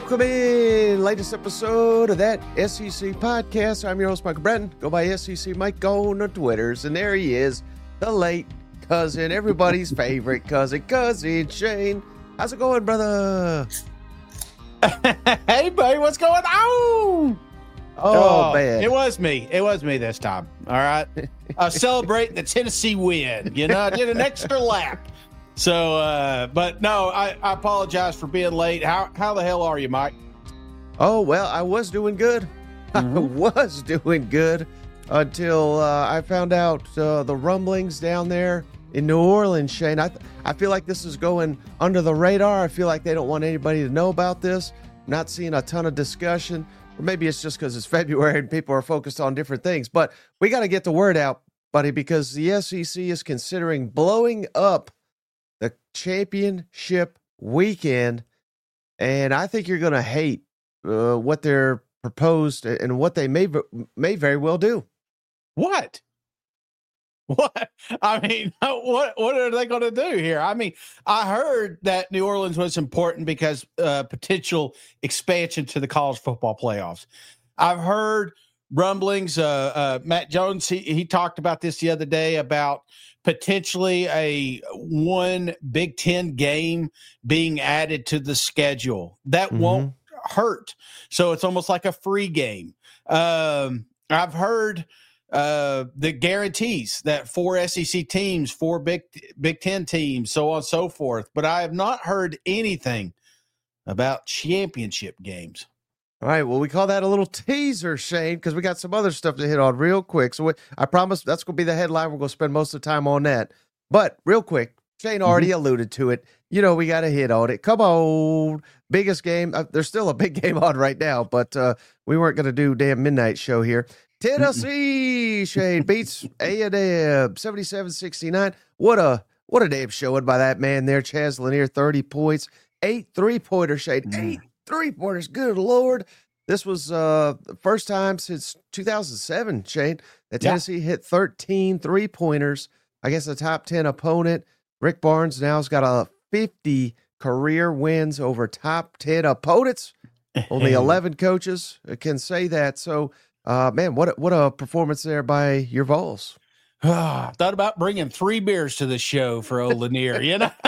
Welcome in, latest episode of that SEC podcast. I'm your host, Michael Bratton. Go by SEC Mike on the Twitters, and there he is, the late cousin, everybody's favorite cousin Shane. How's it going, brother? Hey, buddy, what's going on? Oh, man. It was me this time. All right. I was celebrating the Tennessee win. You know, I did an extra lap. So, but no, I apologize for being late. How the hell are you, Mike? Oh, well, I was doing good. I was doing good until I found out the rumblings down there in New Orleans, Shane. I feel like this is going under the radar. I feel like they don't want anybody to know about this. I'm not seeing a ton of discussion. Or maybe it's just because it's February and people are focused on different things. But we got to get the word out, buddy, because the SEC is considering blowing up the championship weekend. And I think you're going to hate what they're proposed and what they may very well do. What? I mean, what are they going to do here? I mean, I heard that New Orleans was important because potential expansion to the college football playoffs. I've heard rumblings. Matt Jones, he talked about this the other day about potentially a one Big Ten game being added to the schedule. That won't hurt. So it's almost like a free game. I've heard the guarantees that 4 SEC teams, 4 Big Ten teams, so on and so forth. But I have not heard anything about championship games. All right, well, we call that a little teaser, Shane, because we got some other stuff to hit on real quick. So I promise that's going to be the headline. We're going to spend most of the time on that. But real quick, Shane already alluded to it. You know, we got to hit on it. Come on. Biggest game. There's still a big game on right now, but we weren't going to do damn midnight show here. Tennessee, Shane, beats A&M 77-69. What a damn showing by that man there, Chaz Lanier, 30 points, 8 3-pointers, Shane, 8 3-pointers. Good Lord. This was the first time since 2007, Shane, that Tennessee hit 13 3-pointers against a top 10 opponent. Rick Barnes now has got a 50 career wins over top 10 opponents. Only 11 coaches can say that. So, man, what a performance there by your Vols. Thought about bringing 3 beers to the show for old Lanier, you know?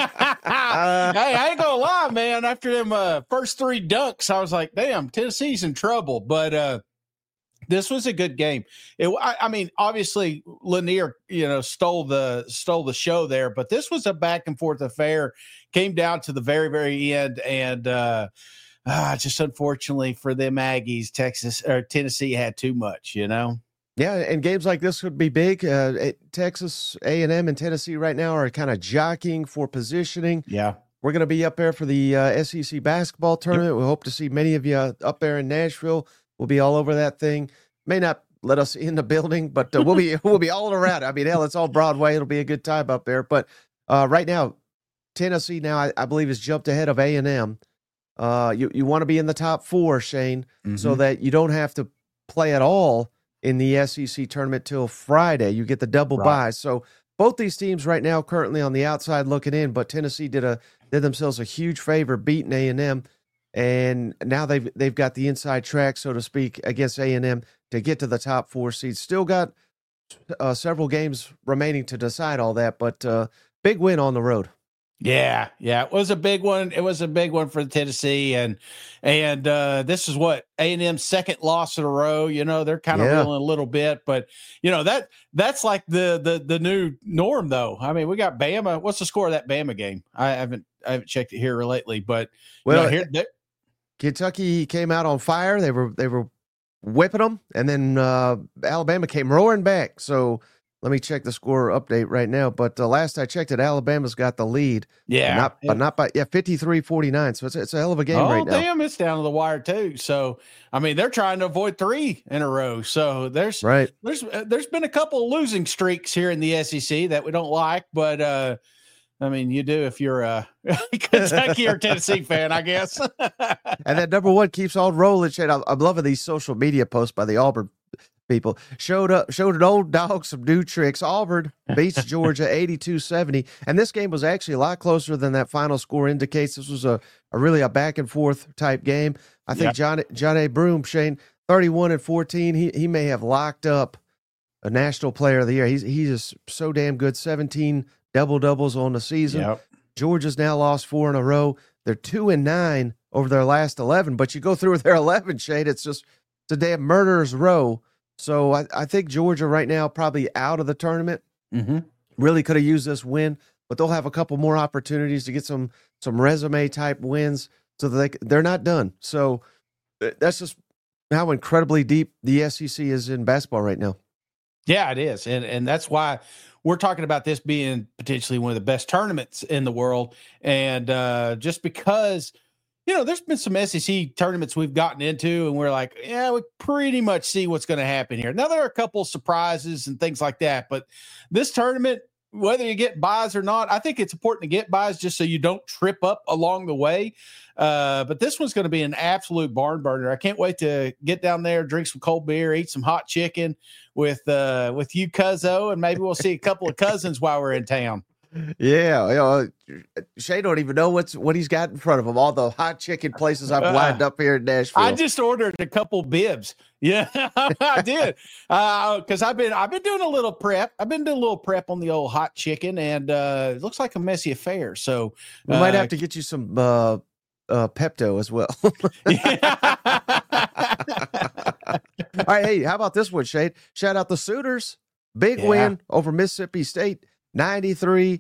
Hey, I ain't gonna lie, man. After them first 3 dunks, I was like, damn, Tennessee's in trouble. But this was a good game. I mean, obviously Lanier, you know, stole the show there, but this was a back and forth affair. Came down to the very, very end, and just unfortunately for them Aggies, Tennessee had too much, you know? Yeah, and games like this would be big. Texas A&M and Tennessee right now are kind of jockeying for positioning. Yeah. We're going to be up there for the SEC basketball tournament. We hope to see many of you up there in Nashville. We'll be all over that thing. May not let us in the building, but we'll be all around. I mean, hell, it's all Broadway. It'll be a good time up there. But right now, Tennessee now, I believe, has jumped ahead of A&M. You want to be in the top 4, Shane, so that you don't have to play at all in the SEC tournament till Friday. You get the double bye. So both these teams right now currently on the outside looking in, but Tennessee did themselves a huge favor beating A&M, and now they've got the inside track, so to speak, against A&M to get to the top 4 seeds. Still got several games remaining to decide all that, but big win on the road. Yeah, it was a big one. It was a big one for Tennessee, and this is what A&M's second loss in a row. You know, they're kind of reeling a little bit, but you know that's like the new norm, though. I mean, we got Bama. What's the score of that Bama game? I haven't checked it here lately, but Kentucky came out on fire. They were whipping them, and then Alabama came roaring back. So. Let me check the score update right now. But last I checked it, Alabama's got the lead. Yeah. But not by 53-49. So it's a hell of a game right now. Oh, damn, it's down to the wire too. So, I mean, they're trying to avoid 3 in a row. So there's been a couple of losing streaks here in the SEC that we don't like, but I mean, you do if you're a Kentucky or Tennessee fan, I guess. And that number 1 keeps on rolling. I'm loving these social media posts by the Auburn people. Showed an old dog some new tricks. Auburn beats Georgia 82-70. And this game was actually a lot closer than that final score indicates. This was a really a back and forth type game. I think John A. Broome, Shane, 31-14. He may have locked up a National Player of the Year. He's just so damn good. 17 double-doubles on the season. Yep. Georgia's now lost 4 in a row. They're 2-9 over their last 11, but you go through their 11, Shane, it's a damn murderer's row. So I think Georgia right now probably out of the tournament. Mm-hmm. Really could have used this win, but they'll have a couple more opportunities to get some resume type wins so that they're not done. So that's just how incredibly deep the SEC is in basketball right now. Yeah, it is. And that's why we're talking about this being potentially one of the best tournaments in the world. And just because, there's been some SEC tournaments we've gotten into and we're like, yeah, we pretty much see what's going to happen here. Now, there are a couple of surprises and things like that, but this tournament, whether you get buys or not, I think it's important to get buys just so you don't trip up along the way. But this one's going to be an absolute barn burner. I can't wait to get down there, drink some cold beer, eat some hot chicken with you, Cuzzo, and maybe we'll see a couple of cousins while we're in town. Yeah, Shay don't even know what he's got in front of him. All the hot chicken places I've lined up here in Nashville. I just ordered a couple bibs. Yeah, I did because I've been doing a little prep. I've been doing a little prep on the old hot chicken, and it looks like a messy affair. So we might have to get you some Pepto as well. All right, hey, how about this one, Shade? Shout out the Sooners. Big win over Mississippi State. 93-87,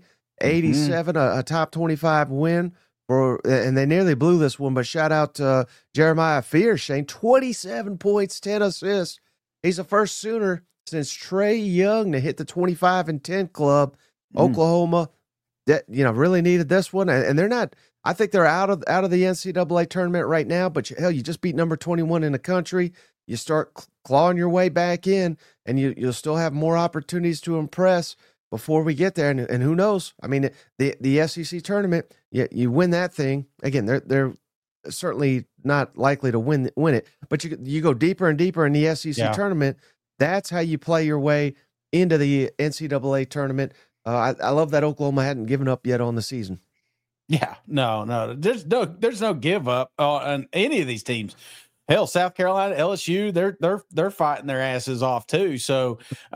a top 25 win and they nearly blew this one, but shout out to Jeremiah Fears, Shane, 27 points, 10 assists. He's the first Sooner since Trae Young to hit the 25-10 club. Oklahoma, that really needed this one, and they're not. I think they're out of the NCAA tournament right now. But hell, you just beat number 21 in the country. You start clawing your way back in, and you'll still have more opportunities to impress before we get there. And who knows? I mean, the SEC tournament, you win that thing again. They're certainly not likely to win it, but you go deeper and deeper in the SEC tournament. That's how you play your way into the NCAA tournament. I love that Oklahoma hadn't given up yet on the season. Yeah, no, there's no give up on any of these teams. Hell, South Carolina, LSU, they're fighting their asses off too. So,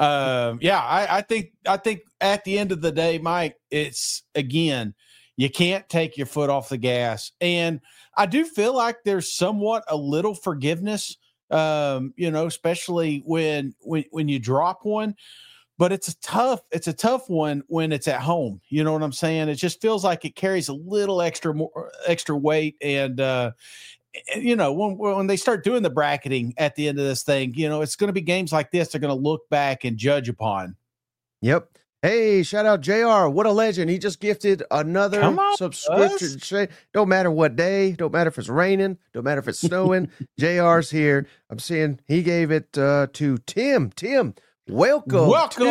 I think at the end of the day, Mike, it's again, you can't take your foot off the gas, and I do feel like there's somewhat a little forgiveness, especially when you drop one. But it's a tough one when it's at home. You know what I'm saying? It just feels like it carries a little extra weight, and when they start doing the bracketing at the end of this thing, it's going to be games like this they're going to look back and judge upon. Yep. Hey, shout out JR. What a legend. He just gifted another subscription. Don't matter what day, don't matter if it's raining, don't matter if it's snowing. JR's here. I'm seeing he gave it to Tim. Tim, welcome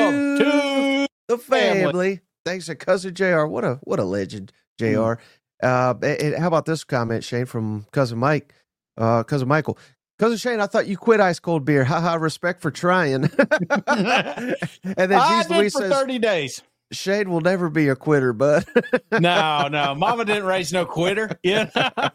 to the family. Thanks to Cousin JR. What a legend, JR. How about this comment, Shane, from Cousin Michael? Cousin Shane, I thought you quit ice cold beer. Haha, respect for trying. And then I did for 30 days. Shane will never be a quitter, bud. No, Mama didn't raise no quitter. Yeah.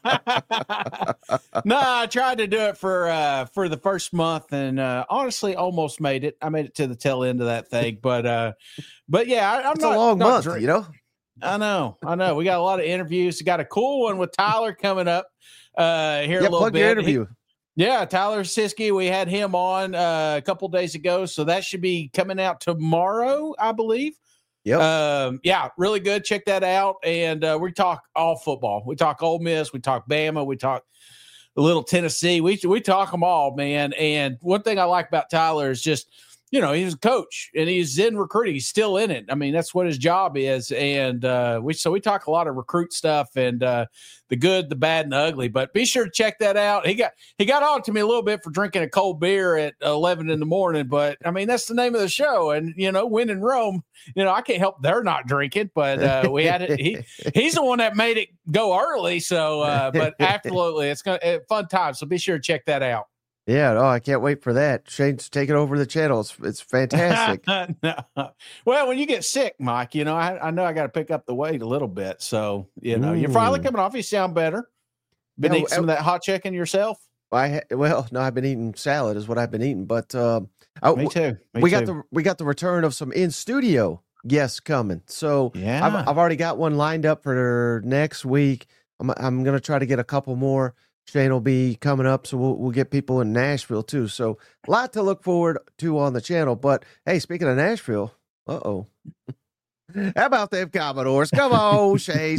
No, I tried to do it for the first month, and honestly, almost made it. I made it to the tail end of that thing, but yeah, it's a long month, I know. We got a lot of interviews. We got a cool one with Tyler coming up here a little plug bit. Your interview. Tyler Siskey. We had him on a couple days ago, so that should be coming out tomorrow, I believe. Yep. Really good. Check that out. And we talk all football. We talk Ole Miss. We talk Bama. We talk a little Tennessee. We talk them all, man. And one thing I like about Tyler is just, he's a coach and he's in recruiting. He's still in it. I mean, that's what his job is. And we talk a lot of recruit stuff and the good, the bad, and the ugly. But be sure to check that out. He got on to me a little bit for drinking a cold beer at 11 in the morning. But I mean, that's the name of the show. And when in Rome, I can't help they're not drinking. But we had it. He's the one that made it go early. So, but absolutely, it's fun time. So be sure to check that out. Yeah, oh, I can't wait for that. Shane's taking over the channel. It's fantastic. No. Well, when you get sick, Mike, I know I got to pick up the weight a little bit. So, you're finally coming off. You sound better. Been eating some of that hot chicken yourself? No, I've been eating salad is what I've been eating, but me too. We got the return of some in studio guests coming. So yeah, I've already got one lined up for next week. I'm going to try to get a couple more. Shane will be coming up, so we'll get people in Nashville too. So a lot to look forward to on the channel. But hey, speaking of Nashville, how about them Commodores? Come on, Shane,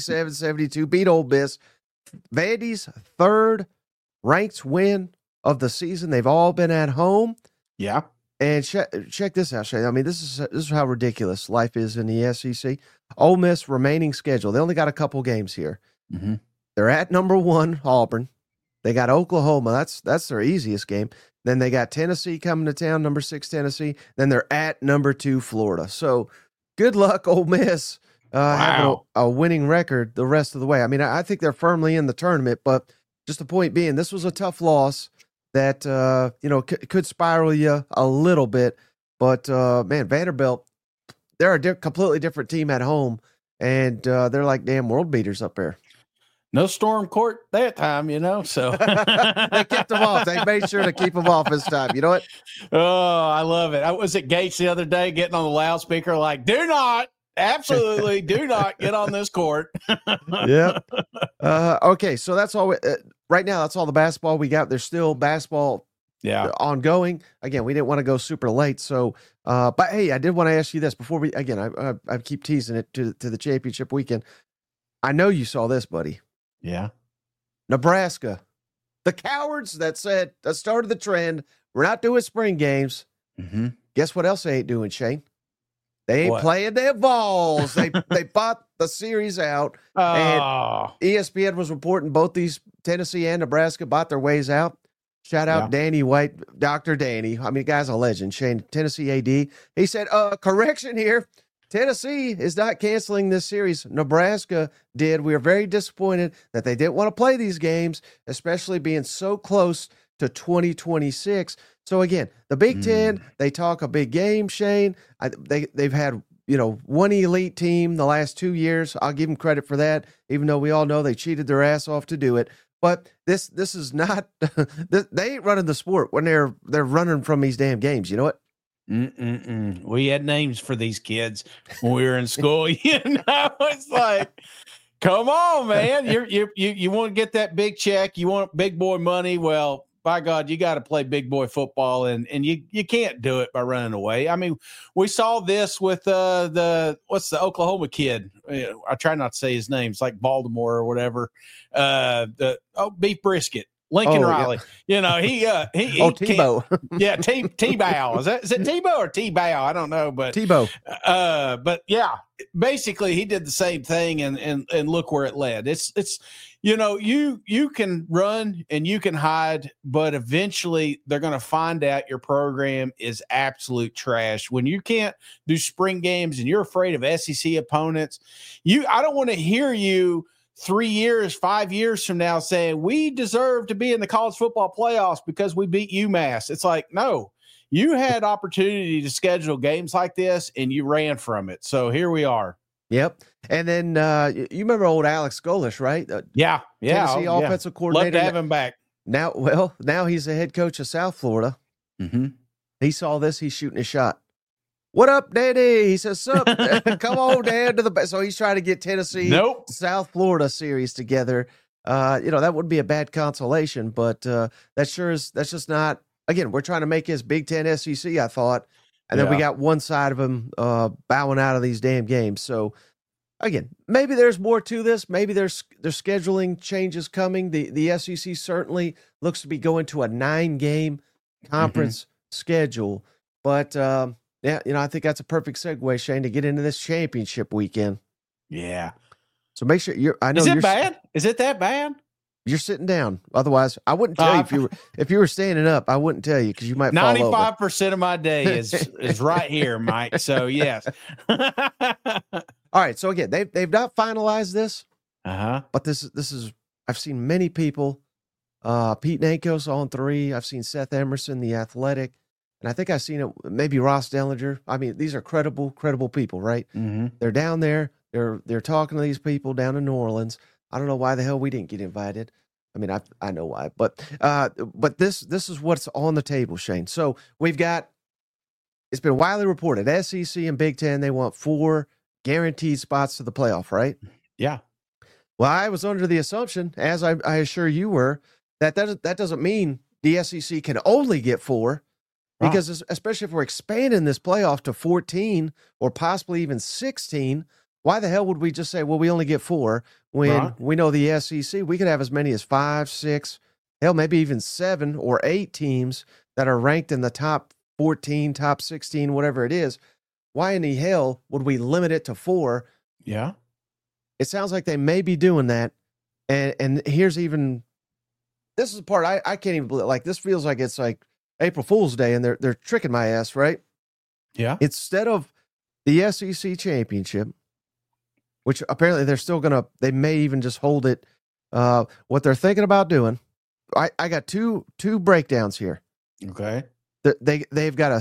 77-72, beat Ole Miss. Vandy's third ranked win of the season. They've all been at home. Yeah. And check this out, Shane. I mean, this is how ridiculous life is in the SEC. Ole Miss remaining schedule. They only got a couple games here. Mm-hmm. They're at number 1, Auburn. They got Oklahoma. That's their easiest game. Then they got Tennessee coming to town, number 6 Tennessee. Then they're at number 2 Florida. So good luck, Ole Miss, having a winning record the rest of the way. I mean, I think they're firmly in the tournament, but just the point being, this was a tough loss that could spiral you a little bit. But man, Vanderbilt, they're a completely different team at home, and they're like damn world beaters up there. No storm court that time, so. They kept them off. They made sure to keep them off this time. You know what? Oh, I love it. I was at Gates the other day getting on the loudspeaker like, absolutely do not get on this court. Yep. Okay, so that's all. Right now, that's all the basketball we got. There's still basketball ongoing. Again, we didn't want to go super late. So, but hey, I did want to ask you this before I keep teasing it to the championship weekend. I know you saw this, buddy. Yeah. Nebraska, the cowards that started the trend. We're not doing spring games. Mm-hmm. Guess what else they ain't doing, Shane? They ain't playing their balls. They bought the series out. And ESPN was reporting both these Tennessee and Nebraska bought their ways out. Shout out Danny White, Dr. Danny. I mean, the guy's a legend. Shane, Tennessee AD. He said, correction here. Tennessee is not canceling this series. Nebraska did. We are very disappointed that they didn't want to play these games, especially being so close to 2026. So again, the Big Ten, they talk a big game, Shane. They've had, one elite team the last 2 years. I'll give them credit for that, even though we all know they cheated their ass off to do it. But this is not, they ain't running the sport when they're running from these damn games. You know what? We had names for these kids when we were in school. It's like, come on, man. You want to get that big check. You want big boy money. Well, by God, you got to play big boy football, and you can't do it by running away. I mean, we saw this with what's the Oklahoma kid? I try not to say his name. It's like Baltimore or whatever. Beef Brisket. Lincoln Riley, he Tebow. T-Bow. Is it Tebow or T-Bow? I don't know, but Tebow. But yeah, basically he did the same thing, and look where it led. It's you can run and you can hide, but eventually they're going to find out your program is absolute trash. When you can't do spring games and you're afraid of SEC opponents, I don't want to hear you 3 years, 5 years from now saying we deserve to be in the college football playoffs because we beat UMass. It's like, no, you had opportunity to schedule games like this and you ran from it. So here we are. Yep. And then you remember old Alex Golesh, right? Tennessee offensive coordinator. Love to have him back. Now he's the head coach of South Florida. Mm-hmm. He saw this. He's shooting a shot. What up, Daddy? He says, sup? Come on, Dad, to the so he's trying to get Tennessee, South Florida series together. That wouldn't be a bad consolation, but that's just not. Again, we're trying to make his Big Ten SEC, I thought, and then we got one side of him bowing out of these damn games. So again, maybe there's more to this. Maybe there's scheduling changes coming. The SEC certainly looks to be going to a 9-game conference schedule, but. Yeah, I think that's a perfect segue, Shane, to get into this championship weekend. Yeah. So make sure you're. I know. Is it bad? Is it that bad? You're sitting down. Otherwise, I wouldn't tell you if you were standing up. I wouldn't tell you because you might. 95% of my day is right here, Mike. So yes. All right. So again, they've not finalized this. Uh-huh. But this is. I've seen many people Pete Nankos on 3. I've seen Seth Emerson, the Athletic, and I think I've seen it. Maybe Ross Dellinger. I mean, these are credible people, right? Mm-hmm. They're down there. They're talking to these people down in New Orleans. I don't know why the hell we didn't get invited. I mean, I know why, but this is what's on the table, Shane. So we've got. It's been widely reported, SEC and Big Ten, they want 4 guaranteed spots to the playoff, right? Yeah. Well, I was under the assumption, as I assure you were, that doesn't mean the SEC can only get 4, because especially if we're expanding this playoff to 14 or possibly even 16, why the hell would we just say, well, we only get 4 when we know the SEC, we could have as many as 5, 6, hell, maybe even 7 or 8 teams that are ranked in the top 14, top 16, whatever it is. Why in the hell would we limit it to 4? Yeah. It sounds like they may be doing that. And here's even, this is the part I can't even believe. Like, this feels like it's like April Fool's Day and they're tricking my ass, right? Yeah. Instead of the SEC championship, which apparently they may even just hold it. What they're thinking about doing, I got two breakdowns here. Okay. They've got a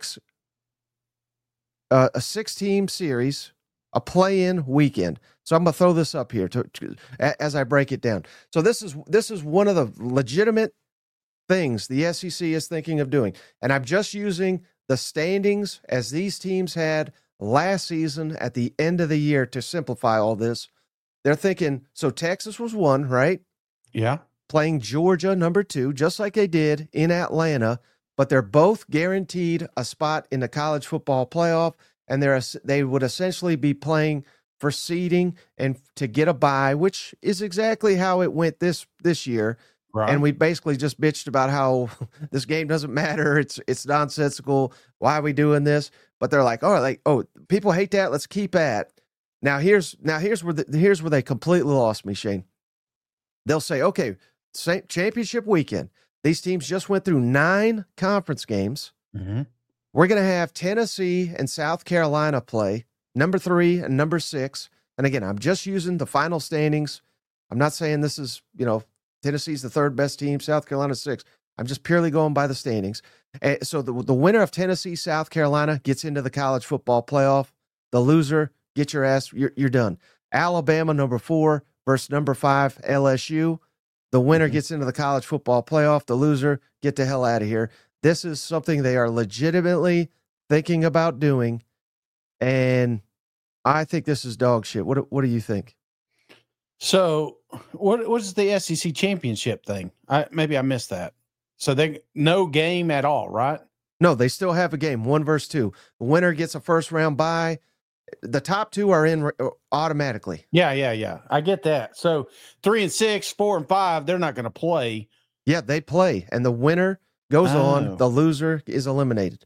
6-team series, a play-in weekend. So I'm gonna throw this up here as I break it down. So this is one of the legitimate things the SEC is thinking of doing, and I'm just using the standings as these teams had last season at the end of the year to simplify all this. They're thinking, so Texas was 1, right? Yeah. Playing Georgia, number 2, just like they did in Atlanta. But they're both guaranteed a spot in the college football playoff, and they would essentially be playing for seeding and to get a bye, which is exactly how it went this year. Right. And we basically just bitched about how this game doesn't matter. It's nonsensical. Why are we doing this? But they're like, people hate that. Let's keep at. Now here's where they completely lost me, Shane. They'll say, okay, championship weekend. These teams just went through 9 conference games. Mm-hmm. We're going to have Tennessee and South Carolina play, number 3 and number 6. And again, I'm just using the final standings. I'm not saying this is, Tennessee's the 3rd best team, South Carolina's 6th. I'm just purely going by the standings. So the winner of Tennessee, South Carolina gets into the college football playoff. The loser, get your ass, you're done. Alabama, number 4 versus number 5, LSU. The winner gets into the college football playoff. The loser, get the hell out of here. This is something they are legitimately thinking about doing, and I think this is dog shit. What do you think? So, what is the SEC championship thing? Maybe I missed that. So no game at all, right? No, they still have a game, 1 versus 2. The winner gets a first round bye. The top 2 are in automatically. Yeah. I get that. So 3 and 6, 4 and 5, they're not going to play. Yeah, they play, and the winner goes on. The loser is eliminated.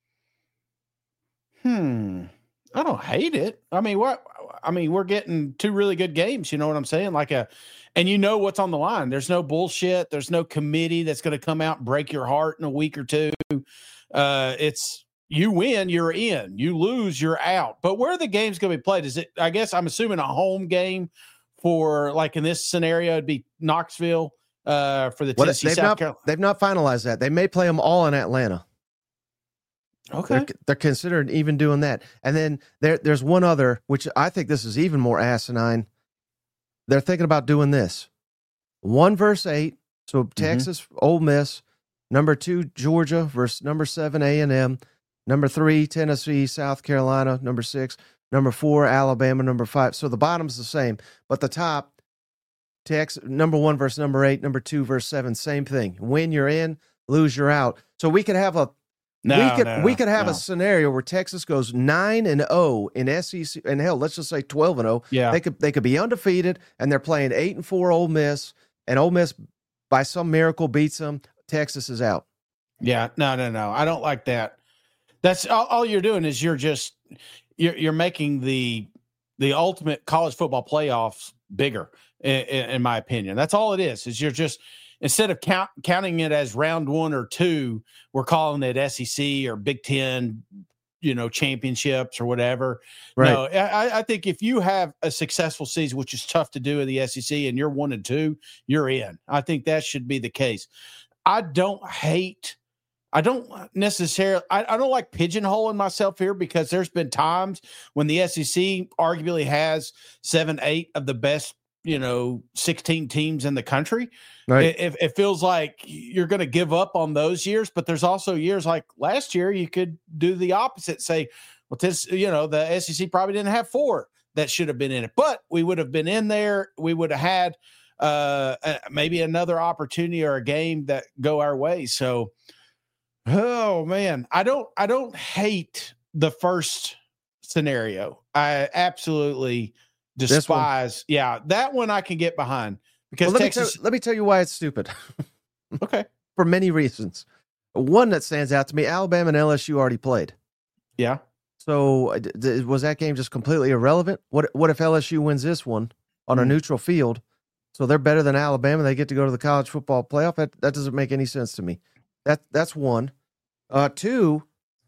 I don't hate it. I mean, we're getting 2 really good games. You know what I'm saying? And you know what's on the line. There's no bullshit. There's no committee that's going to come out and break your heart in a week or 2. It's. You win, you're in. You lose, you're out. But where are the games going to be played? Is it, I guess I'm assuming, a home game for, like in this scenario, it'd be Knoxville for the Tennessee, South Carolina. They've not finalized that. They may play them all in Atlanta. Okay. They're considering even doing that. And then there's one other, which I think this is even more asinine. They're thinking about doing this. 1 versus 8. So Texas, Ole Miss. Number 2, Georgia versus number 7, A&M. Number 3, Tennessee, South Carolina. Number 6, number 4, Alabama. Number 5. So the bottom's the same, but the top, Texas, number 1 versus number 8, number 2 versus 7, same thing. Win, you're in. Lose, you're out. So we could have a a scenario where Texas goes 9-0 in SEC, and hell, let's just say 12-0. Yeah, they could be undefeated, and they're playing 8-4 Ole Miss, and Ole Miss by some miracle beats them. Texas is out. Yeah, no. I don't like that. That's all you're doing is you're making the ultimate college football playoffs bigger, in my opinion. That's all it is you're just, instead of counting it as round 1 or 2, we're calling it SEC or Big Ten championships or whatever. Right. No, I think if you have a successful season, which is tough to do in the SEC, and you're 1-2, you're in. I think that should be the case. I don't necessarily, I don't like pigeonholing myself here, because there's been times when the SEC arguably has 7-8 of the best, 16 teams in the country. Right. It feels like you're going to give up on those years, but there's also years like last year, you could do the opposite. Say, well, the SEC probably didn't have 4 that should have been in it, but we would have been in there. We would have had maybe another opportunity or a game that go our way. So, oh man, I don't hate the first scenario. I absolutely despise. Yeah, that one I can get behind, because Texas. Let me tell you why it's stupid. Okay. For many reasons. One that stands out to me: Alabama and LSU already played. Yeah. So was that game just completely irrelevant? What if LSU wins this one on a neutral field? So they're better than Alabama. They get to go to the college football playoff. That doesn't make any sense to me. That's one. 2,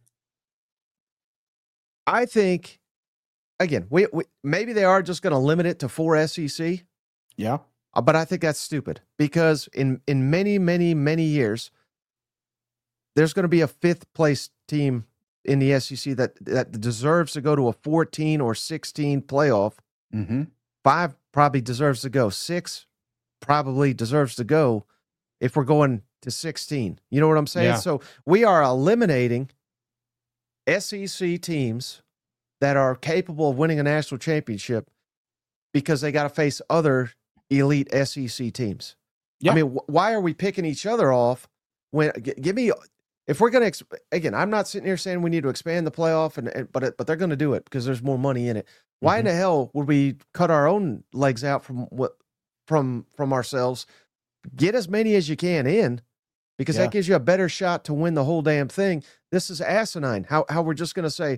I think, again, we maybe they are just going to limit it to 4 SEC. Yeah. But I think that's stupid, because in many, many, many years, there's going to be a 5th place team in the SEC that deserves to go to a 14 or 16 playoff. Mm-hmm. 5 probably deserves to go. 6 probably deserves to go if we're going to 16. You know what I'm saying? Yeah. So we are eliminating SEC teams that are capable of winning a national championship because they got to face other elite SEC teams. Yeah. I mean, why are we picking each other off when give me, if we're going to, again, I'm not sitting here saying we need to expand the playoff, but they're going to do it because there's more money in it. Why in the hell would we cut our own legs out from ourselves? Get as many as you can in, because that gives you a better shot to win the whole damn thing. This is asinine. How we're just going to say,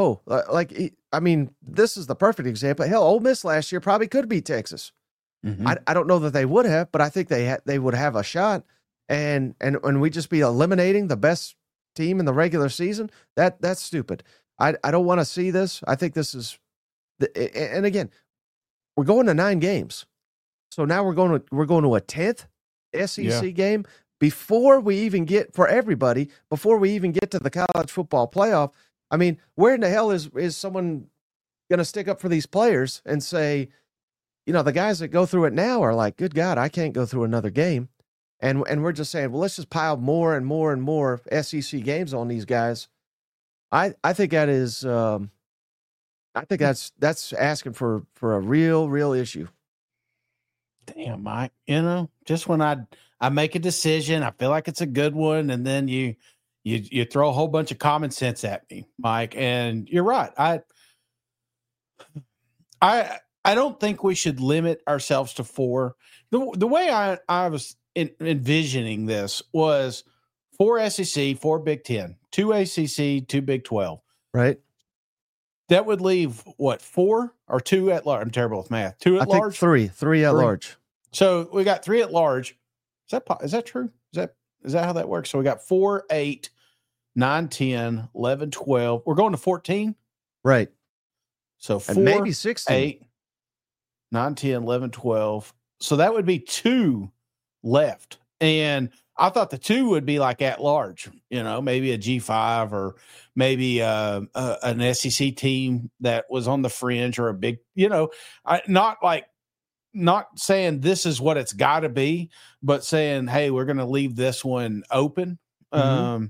this is the perfect example. Hell, Ole Miss last year probably could beat Texas. Mm-hmm. I don't know that they would have, but I think they would have a shot. And we just be eliminating the best team in the regular season. That's stupid. I don't want to see this. I think this is, and again, we're going to 9 games. So now we're going to a 10th SEC game before we even get to the college football playoff. I mean, where in the hell is someone going to stick up for these players and say, the guys that go through it now are like, good God, I can't go through another game. And we're just saying, well, let's just pile more and more and more SEC games on these guys. I think that is, I think that's asking for a real issue. Damn, Mike, just when I make a decision, I feel like it's a good one, and then you throw a whole bunch of common sense at me, Mike, and you're right. I don't think we should limit ourselves to 4. The way I was envisioning this was 4 SEC, 4 Big Ten, 2 ACC, 2 Big 12. Right. That would leave what, 4 or 2 at large? I'm terrible with math. 2 at large? Three at large. So we got 3 at large. Is that true? Is that how that works? So we got 4, 8, 9, 10, 11, 12. We're going to 14? Right. So 4, and maybe 16. 8, 9, 10, 11, 12. So that would be 2 left. And I thought the 2 would be like at large, maybe a G5 or maybe an SEC team that was on the fringe, or a big, not saying this is what it's got to be, but saying, hey, we're going to leave this one open. Mm-hmm.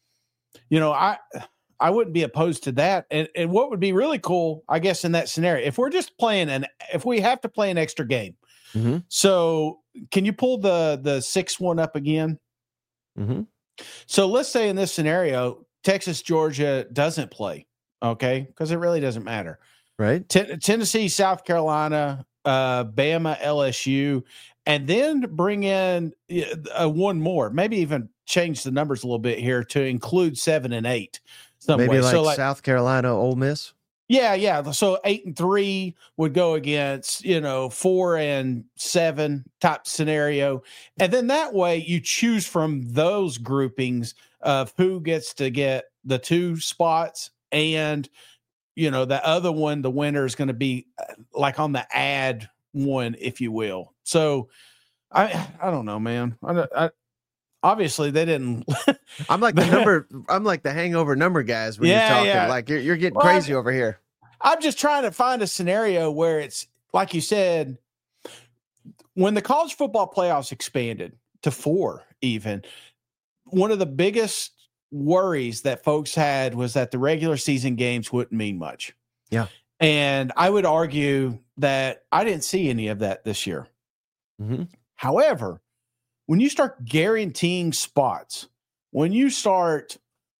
I wouldn't be opposed to that. And what would be really cool, I guess, in that scenario, if we're just playing if we have to play an extra game. Mm-hmm. So can you pull the 6-1 up again? Mm-hmm. So let's say in this scenario, Texas, Georgia doesn't play. Okay. Because it really doesn't matter. Right. Tennessee, South Carolina, Bama, LSU, and then bring in one more, maybe even change the numbers a little bit here to include 7 and 8. Maybe like South Carolina, Ole Miss. Yeah. So 8 and 3 would go against, 4 and 7 type scenario. And then that way you choose from those groupings of who gets to get the 2 spots and the other one, the winner is going to be like on the ad one, if you will. So I don't know, man. Obviously they didn't. I'm like the hangover number guys when you're talking. Yeah. Like you're getting crazy over here. I'm just trying to find a scenario where it's like you said, when the college football playoffs expanded to 4, even one of the biggest worries that folks had was that the regular season games wouldn't mean much. Yeah. And I would argue that I didn't see any of that this year. Mm-hmm. However, when you start guaranteeing spots, when you start,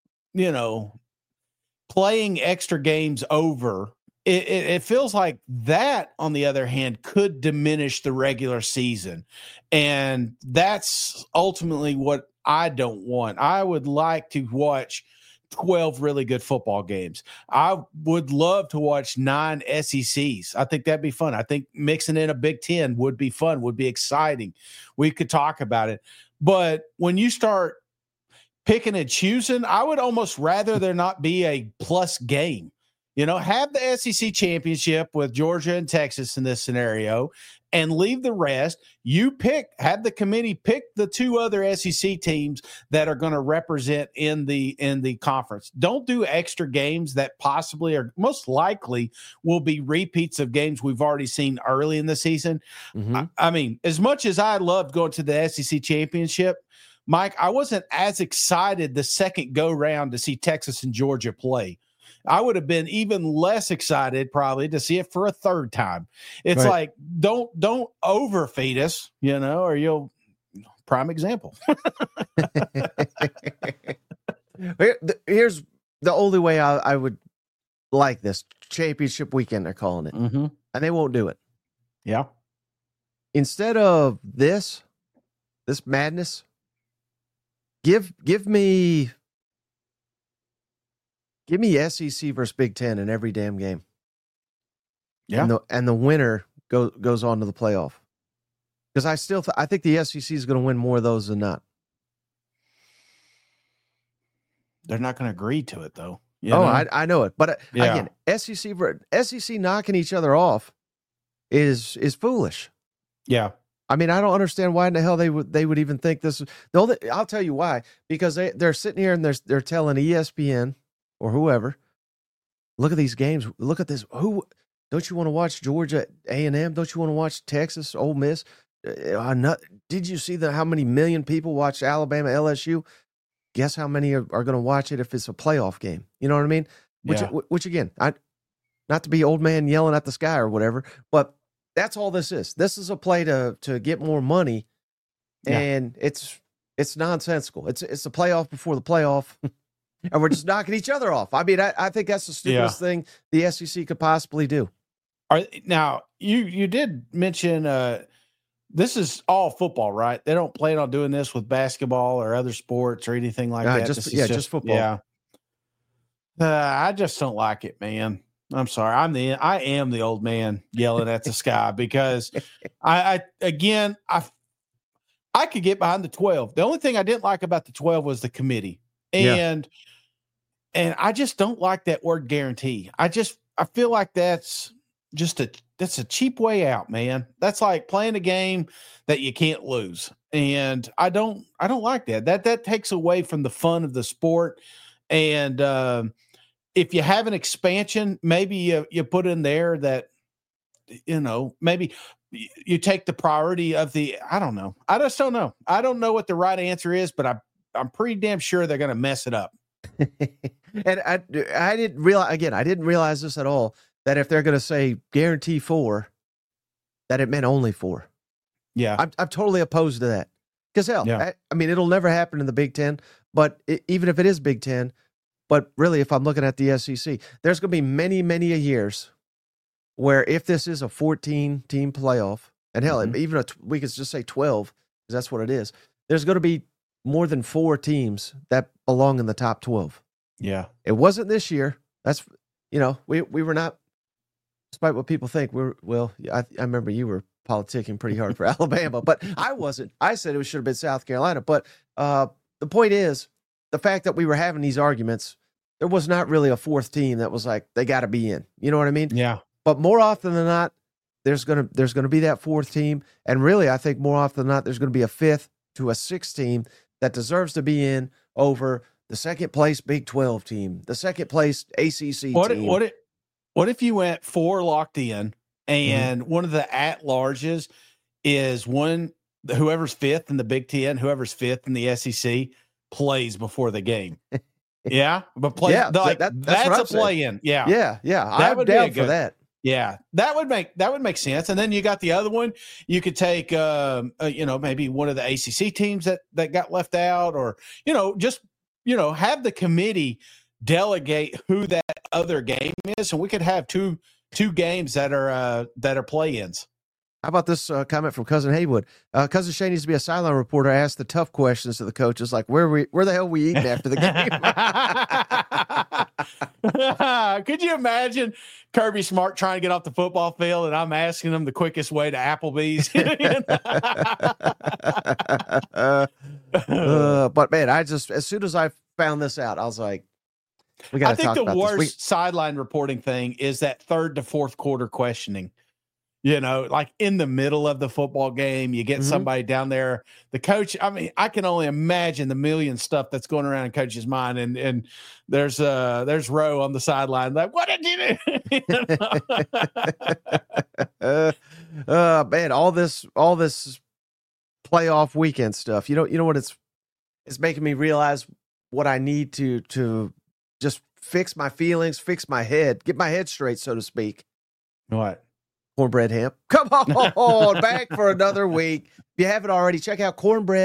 playing extra games over, it feels like that, on the other hand, could diminish the regular season. And that's ultimately what I don't want. I would like to watch 12 really good football games. I would love to watch 9 SECs. I think that'd be fun. I think mixing in a Big Ten would be fun, would be exciting. We could talk about it. But when you start picking and choosing, I would almost rather there not be a plus game. Have the SEC championship with Georgia and Texas in this scenario and leave the rest. Have the committee pick the 2 other SEC teams that are going to represent in the conference. Don't do extra games that possibly or most likely will be repeats of games we've already seen early in the season. Mm-hmm. I mean, as much as I loved going to the SEC championship, Mike, I wasn't as excited the second go round to see Texas and Georgia play. I would have been even less excited probably to see it for a third time. It's like, don't overfeed us, or you'll prime example. Here's the only way I would like this championship weekend, they're calling it. Mm-hmm. And they won't do it. Yeah. Instead of this madness, give me SEC versus Big Ten in every damn game. Yeah. And the winner goes on to the playoff. Because I think the SEC is going to win more of those than not. They're not going to agree to it, though. I know it. But again, SEC knocking each other off is foolish. Yeah. I mean, I don't understand why in the hell they would even think this. I'll tell you why. Because they're sitting here and they're telling ESPN or whoever, look at these games. Look at this. Who don't you want to watch? Georgia A&M? Don't you want to watch Texas, Ole Miss? Did you see how many million people watch Alabama, LSU? Guess how many are going to watch it if it's a playoff game? You know what I mean? Which again, not to be old man yelling at the sky or whatever, but that's all this is. This is a play to get more money, and it's nonsensical. It's the playoff before the playoff. And we're just knocking each other off. I mean, I think that's the stupidest thing the SEC could possibly do. Now, you did mention this is all football, right? They don't plan on doing this with basketball or other sports or anything like that. Just football. Yeah. I just don't like it, man. I'm sorry. I am the old man yelling at the sky because I could get behind the 12. The only thing I didn't like about the 12 was the committee. And I just don't like that word guarantee. I feel like that's a cheap way out, man. That's like playing a game that you can't lose. And I don't like that. That takes away from the fun of the sport. And if you have an expansion, maybe you put in there that, maybe you take the priority of I don't know. I just don't know. I don't know what the right answer is, but I'm pretty damn sure they're going to mess it up. And I didn't realize this at all, that if they're going to say guarantee 4, that it meant only 4. Yeah. I'm totally opposed to that. Because hell, I mean, it'll never happen in the Big Ten, but even if it is Big Ten, but really, if I'm looking at the SEC, there's going to be many, many years where if this is a 14-team playoff, and hell, even we could just say 12, because that's what it is, there's going to be more than 4 teams that belong in the top 12. Yeah. It wasn't this year. That's, we were not, despite what people think, I remember you were politicking pretty hard for Alabama, but I wasn't. I said it should have been South Carolina. But the point is, the fact that we were having these arguments there was not really a fourth team that was like, they got to be in. You know what I mean? Yeah. But more often than not, there's gonna be that fourth team. And really, I think more often than not, there's going to be a fifth to a sixth team that deserves to be in over the second place Big 12 team, the second place ACC team. What if you went 4 locked in and one of the at-larges is whoever's fifth in the Big 10, whoever's fifth in the SEC plays before the game? Yeah, but that's a play-in. Yeah. I'm down for that. Yeah, that would make sense. And then you got the other one. You could take, maybe one of the ACC teams that got left out, or just have the committee delegate who that other game is, and we could have two games that are play-ins. How about this comment from Cousin Haywood? Cousin Shane needs to be a sideline reporter. Ask the tough questions to the coaches, like where the hell we eating after the game? Could you imagine Kirby Smart trying to get off the football field, and I'm asking him the quickest way to Applebee's? But man, as soon as I found this out, I was like, we got to talk about this. I think the worst sideline reporting thing is that third to fourth quarter questioning. Like in the middle of the football game, you get somebody down there, the coach. I mean, I can only imagine the million stuff that's going around in coach's mind. And there's Rowe on the sideline, like, what did you do? Man, all this playoff weekend stuff. You know what it's making me realize what I need to just fix my feelings, fix my head, get my head straight, so to speak. What? Cornbread Hemp. Come on, back for another week. If you haven't already, check out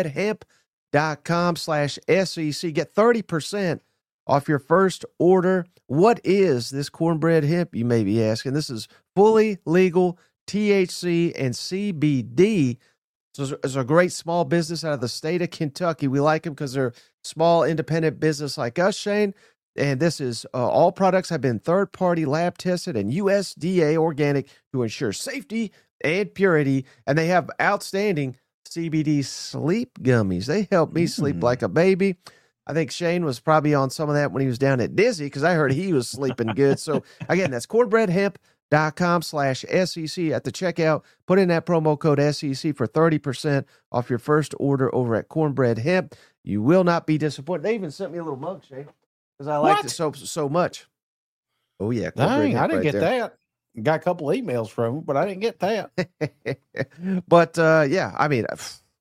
cornbreadhemp.com/SEC. Get 30% off your first order. What is this cornbread hemp, you may be asking? This is fully legal THC and CBD. So it's a great small business out of the state of Kentucky. We like them because they're small, independent business like us, Shane. And this is all products have been third-party lab tested and USDA organic to ensure safety and purity. And they have outstanding CBD sleep gummies. They help me sleep like a baby. I think Shane was probably on some of that when he was down at Dizzy, because I heard he was sleeping good. So again, that's cornbreadhemp.com/SEC at the checkout. Put in that promo code SEC for 30% off your first order over at Cornbread Hemp. You will not be disappointed. They even sent me a little mug, Shane, because I liked it so much. Oh, yeah. Dang, I didn't get that. Got a couple emails from him, but I didn't get that. But, yeah, I mean,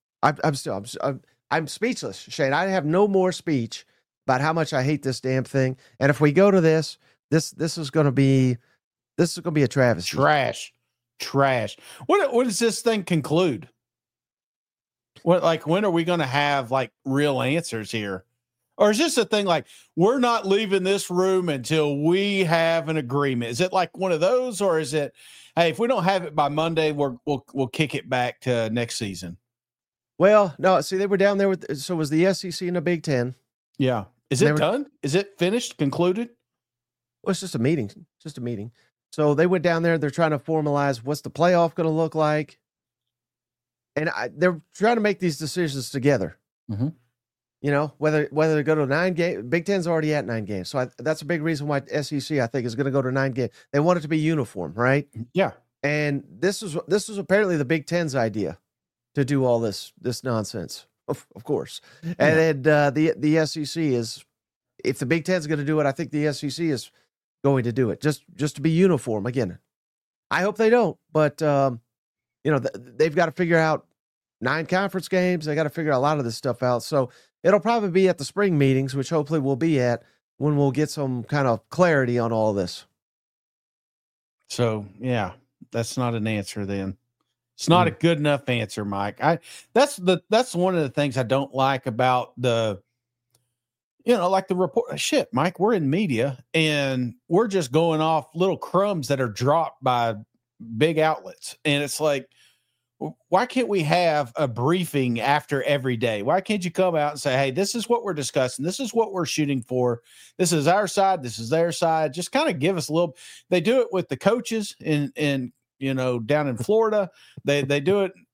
I'm speechless, Shane. I have no more speech about how much I hate this damn thing. And if we go to this is going to be a travesty. Trash. What does this thing conclude? When are we going to have real answers here? Or is this a thing like, we're not leaving this room until we have an agreement? Is it like one of those, or is it, hey, if we don't have it by Monday, we'll kick it back to next season? Well, no, see, they were down there so it was the SEC and the Big 10. Yeah. Is it done? Is it finished, concluded? Well, it's just a meeting. So they went down there. They're trying to formalize what's the playoff going to look like. And they're trying to make these decisions together. Mm-hmm. Whether to go to 9 games. Big Ten's already at 9 games. So that's a big reason why SEC, I think, is going to go to 9 games. They want it to be uniform, right? Yeah. And this was apparently the Big Ten's idea to do all this nonsense, of course. Yeah. And then the SEC is, if the Big Ten's going to do it, I think the SEC is going to do it just to be uniform. Again, I hope they don't, but they've got to figure out 9 conference games. They got to figure a lot of this stuff out. So it'll probably be at the spring meetings, which hopefully we'll be at when we'll get some kind of clarity on all this. So, yeah, that's not an answer then. It's not a good enough answer, Mike. That's one of the things I don't like about the report. Shit, Mike, we're in media and we're just going off little crumbs that are dropped by big outlets. And it's like, why can't we have a briefing after every day? Why can't you come out and say, hey, this is what we're discussing. This is what we're shooting for. This is our side. This is their side. Just kind of give us a little. They do it with the coaches in down in Florida. They do it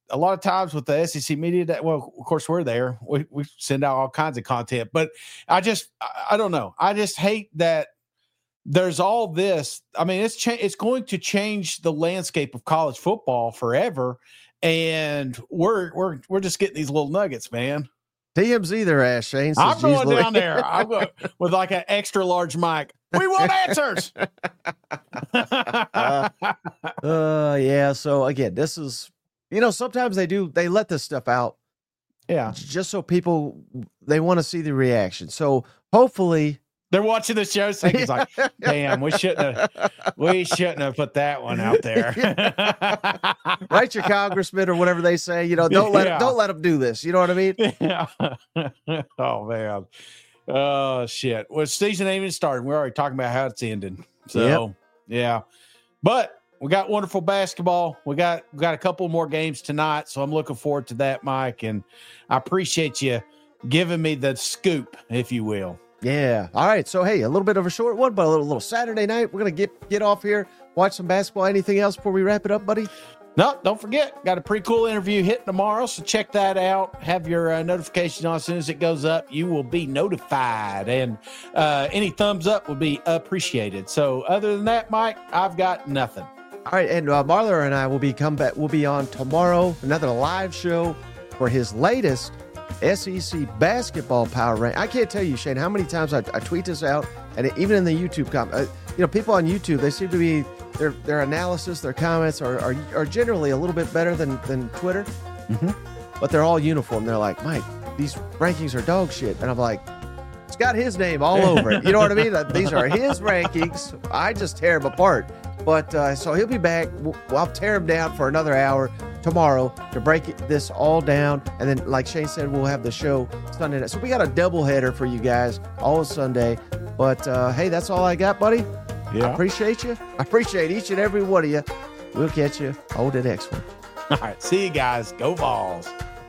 a lot of times with the SEC media, that, well, of course we're there. We send out all kinds of content, but I don't know. I just hate that there's all this. I mean, it's going to change the landscape of college football forever. And we're just getting these little nuggets, man. TMZ their ass, Shane. I'm going down there. I'm going with like an extra large mic. We want answers. Yeah. So again, this is, sometimes they let this stuff out. Yeah. Just so people, they want to see the reaction. So hopefully they're watching the show saying, it's like, damn, we shouldn't have put that one out there. Write your congressman or whatever they say, don't let them do this. You know what I mean? Yeah. Oh man. Oh shit. Well, season ain't even started. We're already talking about how it's ending. So yeah. But we got wonderful basketball. We got a couple more games tonight. So I'm looking forward to that, Mike. And I appreciate you giving me the scoop, if you will. Yeah. All right. So, hey, a little bit of a short one, but a little Saturday night. We're going to get off here, watch some basketball. Anything else before we wrap it up, buddy? No, don't forget. Got a pretty cool interview hitting tomorrow, so check that out. Have your notification on as soon as it goes up. You will be notified, and any thumbs up would be appreciated. So other than that, Mike, I've got nothing. All right. And Marler and I will be on tomorrow, another live show for his latest SEC basketball power rank. I can't tell you, Shane, how many times I tweet this out, and even in the YouTube comment, people on YouTube, they seem to be their analysis, their comments are generally a little bit better than Twitter, but they're all uniform. They're like, Mike, these rankings are dog shit, and I'm like, it's got his name all over it. You know what I mean? These are his rankings. I just tear them apart. But so he'll be back. I'll tear him down for another hour tomorrow to break this all down. And then, like Shane said, we'll have the show Sunday night. So we got a double header for you guys all Sunday. But, hey, that's all I got, buddy. Yeah. I appreciate you. I appreciate each and every one of you. We'll catch you on the next one. All right. See you guys. Go Vols.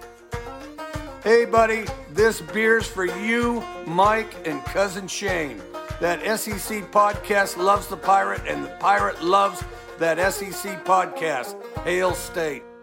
Hey, buddy. This beer's for you, Mike, and Cousin Shane. That SEC podcast loves the Pirate, and the Pirate loves that SEC podcast. Hail State.